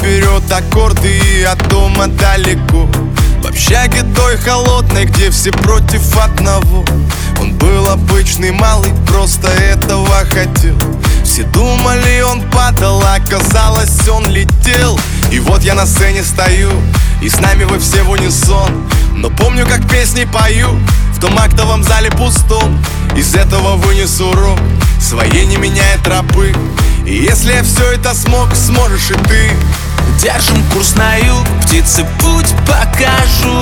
вперед аккорды и от дома далеко. В общаге той холодной, где все против одного. Он был обычный малый, просто этого хотел. Все думали, он падал, а оказалось, он летел. И вот я на сцене стою, и с нами вы все в унисон. Но помню, как песни пою в том актовом зале пустом. Из этого вынесу урок, своей не меняя тропы. И если я все это смог, сможешь и ты. Держим курс на юг, птицы путь покажу.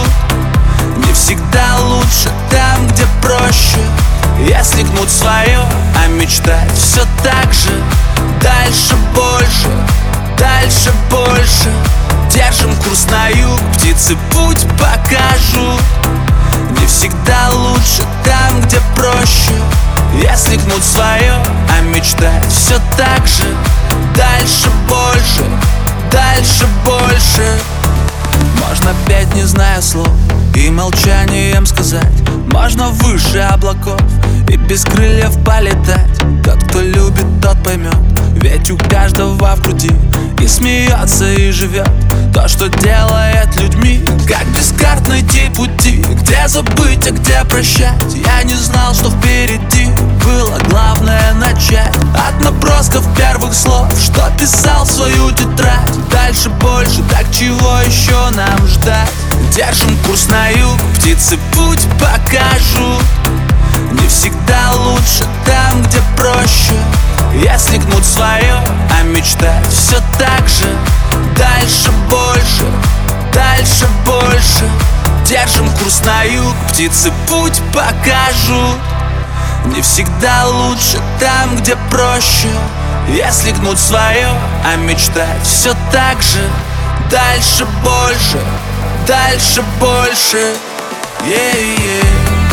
Не всегда лучше там, где проще. Если гнуть свое, а мечтать все так же. Дальше больше, дальше больше. Держим курс на юг, птицы путь покажу. Не всегда лучше там, где проще. Если гнуть свое, а мечтать все так же. Дальше больше, дальше больше. Можно петь, не зная слов, и молчанием сказать. Можно выше облаков и без крыльев полетать. Тот, кто любит, тот поймет. Ведь у каждого в груди и смеется, и живет то, что делает людьми. Как без карт найти пути, где забыть, а где прощать. Я не знал, что впереди было главное начать. От набросков первых слов, что писал в свою тетрадь. Дальше больше, так чего еще нам ждать? Держим курс на юг, птицы путь покажу. Не всегда лучше там, где проще. Если гнуть свое, а мечтать все так же. Дальше больше, дальше больше. Держим курс на юг, птицы путь покажу. Не всегда лучше там, где проще. Если гнуть свое, а мечтать все так же. Дальше больше, дальше больше. Yeah.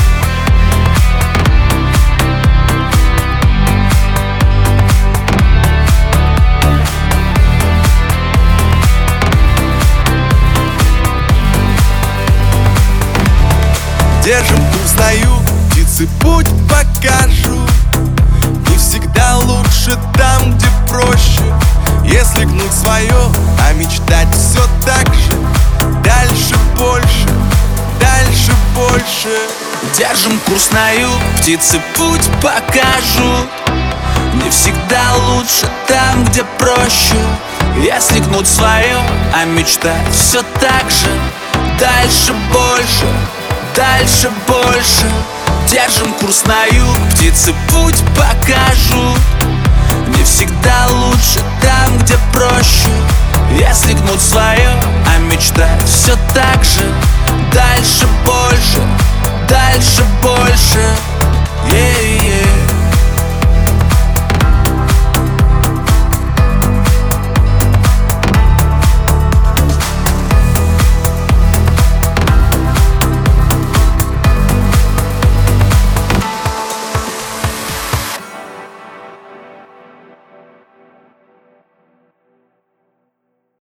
Держим курс на юг, птицы путь покажу. Не всегда лучше там, где проще. Если гнуть свое, а мечтать все так же. Дальше больше, дальше больше. Держим курс на юг, птицы путь покажу. Не всегда лучше там, где проще. Если гнуть свое, а мечтать все так же. Дальше больше, дальше больше. Держим курс на юг, птицы путь покажу. Не всегда лучше там, где проще. Если гнуть свое, а мечтать все так же. Дальше